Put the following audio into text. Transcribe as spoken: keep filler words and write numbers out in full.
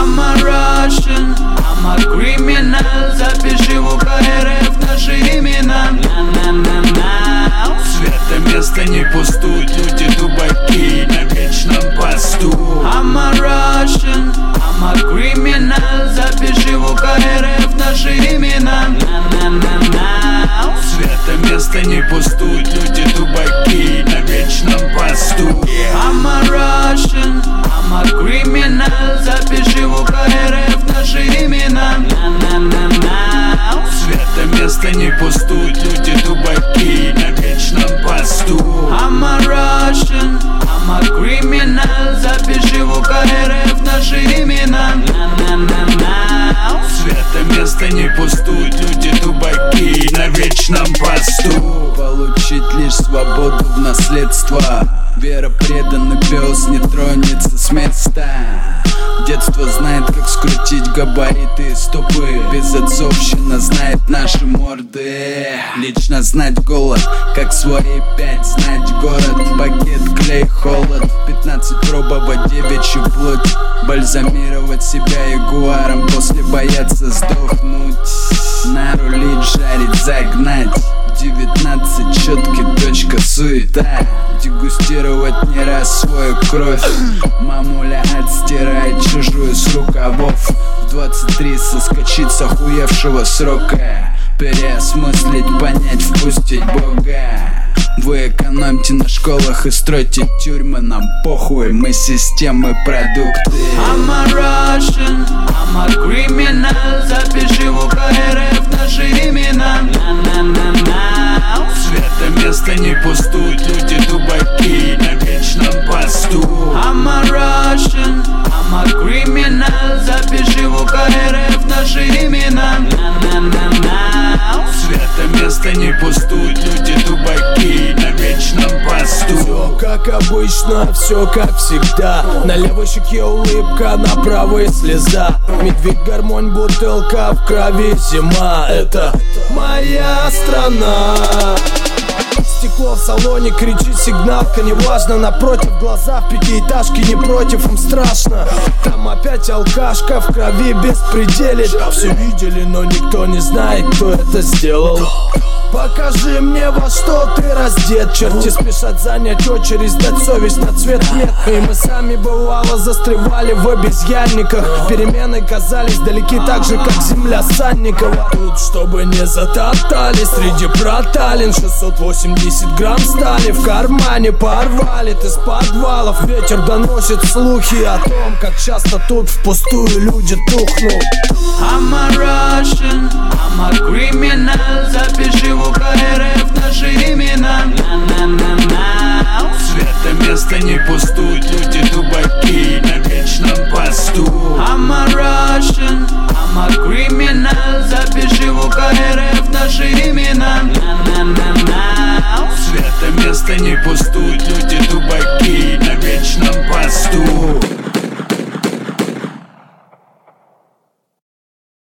I'm a Russian, I'm a criminal. Запиши в УКРФ наши имена. На-на-на-на. Свято место не пустует, люди дубаки на вечном посту. I'm a Russian, I'm a criminal. Запиши в УКРФ наши имена. На-на-на-на. Свято место не пустует, люди дубаки на вечном посту. I'm a Russian, I'm a criminal. Запиши в УКРФ наши имена. На-на-на-на. Свято место не пустует, люди дубаки на вечном посту. I'm a Russian, I'm a criminal. Запиши в УКРФ наши имена. На-на-на-на. Свято место не пустует, люди дубаки на вечном посту. Получить лишь свободу в наследство. Вера, преданный пес не тронется с места. Детство знает, как скрутить габариты и стопы. Безотцовщина знает наши морды. Лично знать голод, как свои пять. Знать город, пакет, клей, холод. Пятнадцать пробовать девичью плоть. Бальзамировать себя ягуаром, после бояться сдохнуть. Нарулить, жарить, загнать. Девятнадцать, четки, точка, суета. Дегустировать не раз свою кровь. Мамуля отстирает чужую с рукавов. В двадцать три соскочить с охуевшего срока. Переосмыслить, понять, впустить Бога. Вы экономьте на школах и стройте тюрьмы. Нам похуй, мы системы, продукты. I'm a Russian, I'm a criminal. Запиши в УКРФ наши имена. На-на-на-на. Свято место не пустует, люди дубаки на вечном посту. I'm a Russian, I'm a criminal. Запиши в УКРФ наши имена. На-на-на-на. Свято место не пустует, люди дубаки на вечном посту. Все как обычно, все как всегда. На левой щеке улыбка, на правой слеза. Медведь, гармонь, бутылка, в крови зима. Это моя страна. Стекло в салоне, кричит сигналка, неважно. Напротив, глаза в пятиэтажке, не против, им страшно. Там опять алкашка, в крови беспределит. Все видели, но никто не знает, кто это сделал. Покажи мне, во что ты раздет. Черти спешат занять очередь, сдать совесть на цвет нет. И мы сами бывало застревали в обезьянниках. Перемены казались далеки так же, как земля Санникова. Тут, чтобы не затоптали среди проталин. Шестьсот восемьдесят грамм стали в кармане порвали. Ты с подвалов, ветер доносит слухи о том, как часто тут впустую люди тухнут. I'm a Russian, I'm a criminal. Запиши в УКРФ наши имена. На-на-на-на. Свято место не пустует, люди дубаки на вечном посту. I'm a Russian, I'm a criminal. Запиши в УКРФ наши имена. На-на-на-на. Свято место не пустует, люди дубаки на вечном посту.